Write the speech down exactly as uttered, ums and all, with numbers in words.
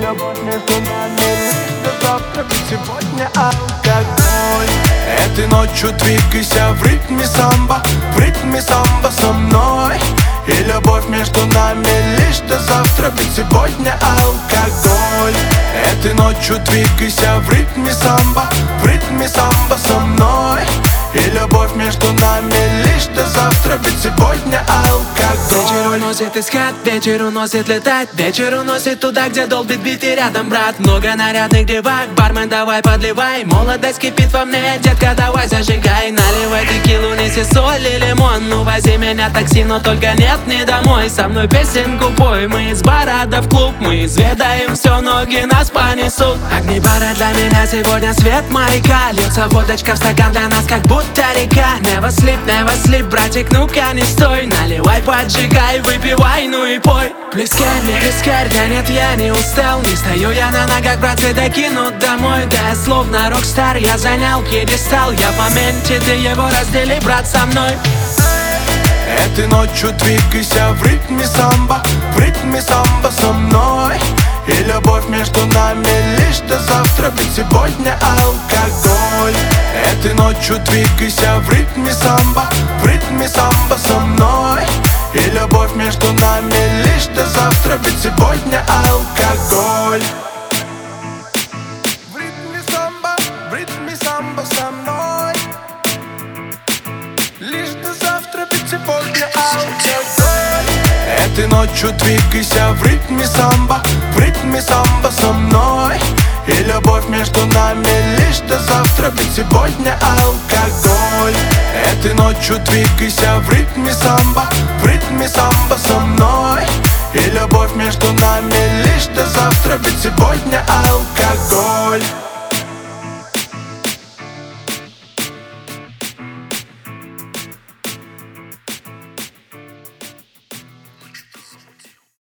любовь между нами лишь до завтра, ведь сегодня алкоголь. Этой ночью двигайся в ритме самбо, в ритме самбо со мной. И любовь между нами лишь до завтра, ведь сегодня алкоголь. Этой ночью двигайся в ритме самбо, в ритме самбо со мной. И любовь между нами лишь до завтра, ведь сегодня алкоголь. Вечер уносит искать, вечер уносит летать, вечер уносит туда, где долбит бит и рядом брат. Много нарядных девак, бармен, давай подливай. Молодость кипит во мне, детка, давай зажигай. Наливай текилу, неси соль и лимон. Ну вози меня такси, но только нет, не домой. Со мной песенку пой, мы из бара да в клуб. Мы изведаем все, ноги нас понесут. Огни бара для меня сегодня свет маяка. Льется водочка в стакан для нас, как будто река. Never sleep, never sleep, братик, ну-ка не стой. Наливай, поджигай, выпивай, ну и пой. Плескай мне вискарь, да нет, я не устал. Не стою я на ногах, братцы, докинут домой. Да я словно рок-стар, я занял пьедестал. Я в моменте, ты его раздели, брат, со мной. Этой ночью двигайся в ритме самбо, в ритме самбо со мной. И любовь между нами лишь до завтра, ведь сегодня алкоголь. Этой ночью двигайся в ритме самбо, в ритме самбо со мной. И любовь между нами лишь до завтра, ведь сегодня алкоголь. В ритме самбо, в ритме самбо со мной. Лишь до завтра, ведь сегодня алкоголь. Этой ночью двигайся в ритме самбо, в ритме самбо со мной. И любовь между нами лишь до завтра, ведь сегодня алкоголь. Этой ночью двигайся в ритме самбо, в ритме самбо со мной. И любовь между нами лишь до завтра, ведь сегодня алкоголь.